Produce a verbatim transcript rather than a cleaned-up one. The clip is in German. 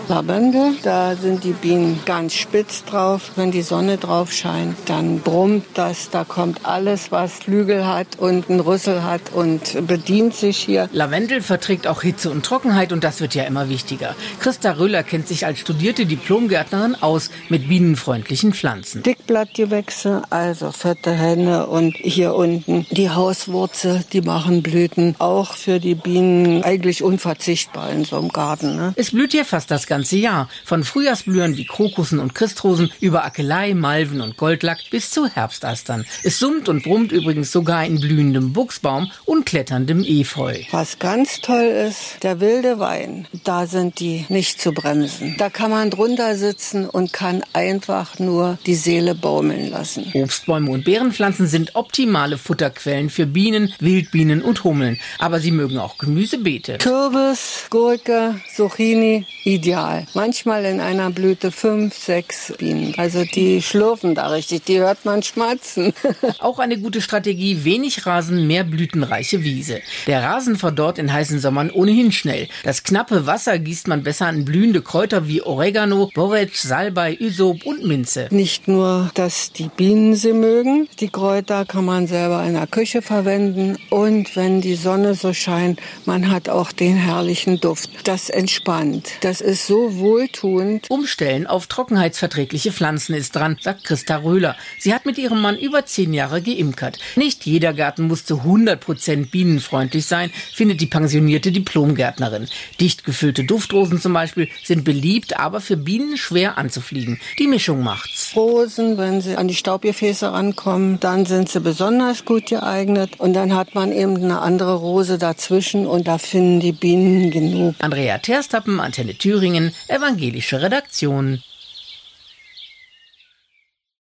Lavendel, da sind die Bienen ganz spitz drauf. Wenn die Sonne drauf scheint, dann brummt das. Da kommt alles, was Flügel hat und einen Rüssel hat und bedient sich hier. Lavendel verträgt auch Hitze und Trockenheit und das wird ja immer wichtiger. Christa Röhler kennt sich als studierte Diplomgärtnerin aus mit bienenfreundlichen Pflanzen. Dickblattgewächse, also Viertelhenne und hier unten die Hauswurzel, die machen Blüten. Auch für die Bienen eigentlich unverzichtbar in so einem Garten. Ne? Es blüht hier fast das ganze Jahr. Von Frühjahrsblühern wie Krokussen und Christrosen über Akelei, Malven und Goldlack bis zu Herbstastern. Es summt und brummt übrigens sogar in blühendem Buchsbaum und kletterndem Efeu. Was ganz toll ist, der wilde Wein. Da sind die nicht zu bremsen. Da kann man drunter sitzen und kann einfach nur die Seele baumeln lassen. Obstbäume und Beerenpflanzen sind optimale Futterquellen für Bienen, Wildbienen und Hummeln. Aber sie mögen auch Gemüsebeete. Kürbis, Gurke, Zucchini, ideal. Manchmal in einer Blüte fünf, sechs Bienen. Also die schlurfen da richtig, die hört man schmatzen. Auch eine gute Strategie, wenig Rasen, mehr blütenreiche Wiese. Der Rasen verdorrt in heißen Sommern ohnehin schnell. Das knappe Wasser gießt man besser an blühende Kräuter wie Oregano, Borretsch, Salbei, Ysop und Minze. Nicht nur, dass die Bienen sie mögen, die Kräuter kann man selber in der Küche verwenden. Und wenn die Sonne so scheint, man hat auch den herrlichen Duft. Das entspannt. Das ist so wohltuend. Umstellen auf trockenheitsverträgliche Pflanzen ist dran, sagt Christa Röhler. Sie hat mit ihrem Mann über zehn Jahre geimkert. Nicht jeder Garten muss zu hundert Prozent bienenfreundlich sein, findet die pensionierte Diplomgärtnerin. Dicht gefüllte Duftrosen zum Beispiel sind beliebt, aber für Bienen schwer anzufliegen. Die Mischung macht's. Rosen, wenn sie an die Staubgefäße rankommen, dann sind sie besonders gut geeignet. Und dann hat man eben eine andere Rose dazwischen und da finden die Bienen genug. Andrea Terstappen, Antenne Thüringen, evangelische Redaktion.